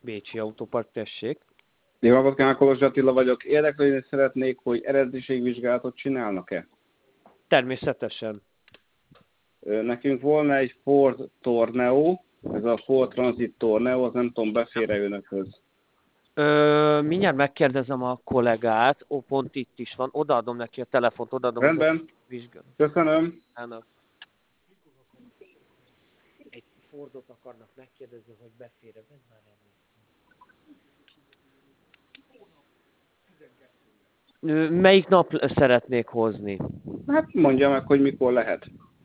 Bécsi Autópark, tessék. Jó napot kívánok, Kolozs Attila vagyok. Érdeklődni szeretnék, hogy eredetiségvizsgálatot csinálnak-e? Természetesen. Nekünk volna egy Ford Torneo, ez a Ford Transit Torneo, az nem tudom, befér-e önökhöz. Mindjárt megkérdezem a kollégát, pont itt is van, odaadom neki a telefont, odaadom Rendben, az vizsgálatot. köszönöm. Egy Fordot akarnak megkérdezni, hogy befér-e, vedd már elő. Melyik nap szeretnék hozni? Hát mondja meg, hogy mikor lehet.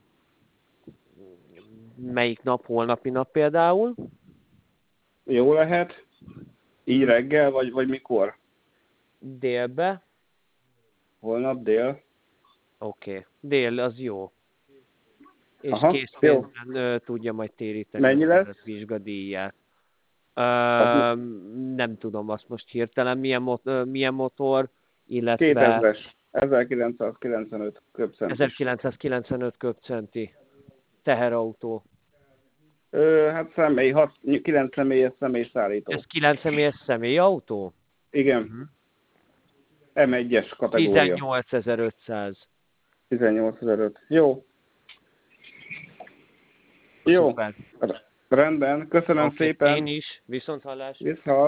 Melyik nap? Holnapi nap például? Jó lehet? Így reggel, vagy mikor? Délbe? Holnap dél? Oké. Dél, az jó. És Aha, készpénzben tudja majd téríteni Mennyi lesz? a vizsgadíját. Hát, Nem tudom azt most hirtelen, milyen motor, illetve 2000-es, 1995 köbcentis. 1995 köbcenti teherautó. Hát 9 személyes személyszállító. Ez 9 személyes személyautó? Igen, M1-es kategória. 18.500. 18.500. Jó. Jó. Szuper. Rendben. Köszönöm Oké, szépen. én is. Viszonthallásra. Viszont.